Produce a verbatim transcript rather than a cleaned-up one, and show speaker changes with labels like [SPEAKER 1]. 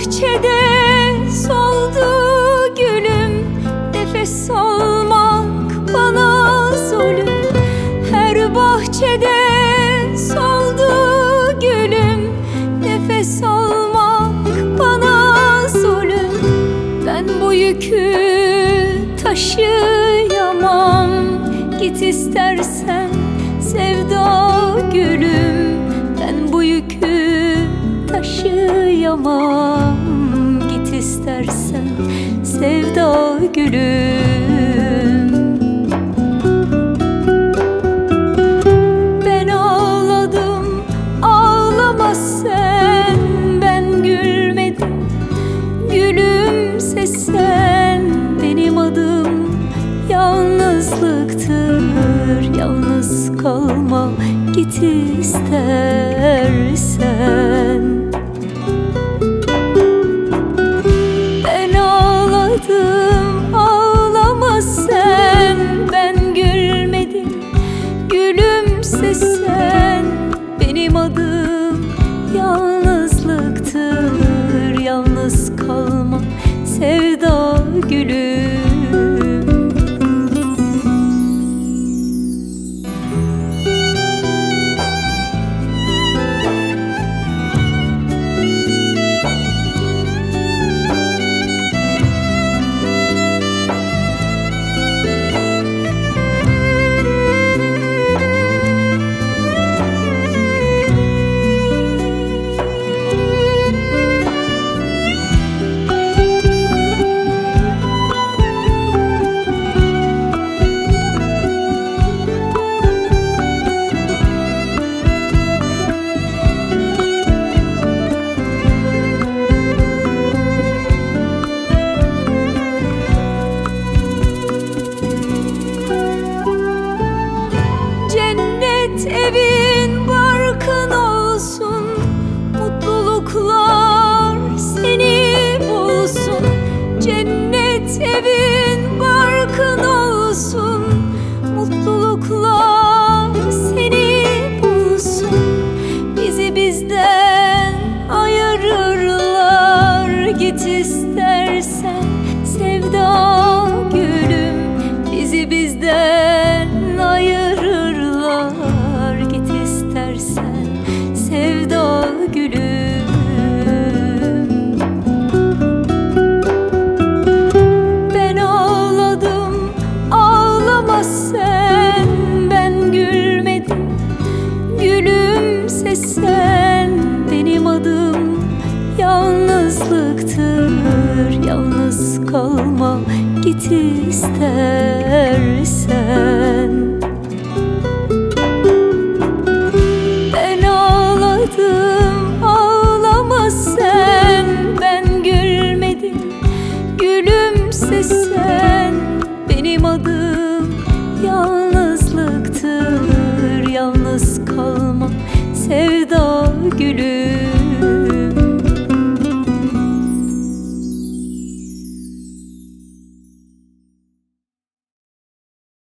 [SPEAKER 1] bahçede soldu gülüm, nefes almak bana zulüm. Her bahçede soldu gülüm, nefes almak bana zulüm. Ben bu yükü taşıyamam, git istersen sevda gülüm. Ben bu yükü taşıyamam, git istersen sevda gülüm. Ben ağladım, ağlama sen, ben gülmedim, gülümse sen. Benim adım yalnızlıktır, yalnız kalma git istersen. Ben ağladım, ağlama sen, ben gülmedim, gülümse sen. Benim adım yalnızlıktır, yalnız kalma sevda gülüm. Evin barkın olsun, mutluluklar seni bulsun. Cennet evin barkın olsun, mutluluklar seni bulsun. Bizi bizden ayırırlar, git istersen sevda gülüm. Bizi bizden ayırırlar, git istersen sevda gülüm. Ben ağladım, ağlama sen, ben gülmedim, gülümse sen. Benim adım yalnızlıktır, yalnız kalma git istersen. Ağlama sen, ben gülmedim, gülümse sen. Benim adım yalnızlıktır, yalnız kalma sevda gülüm.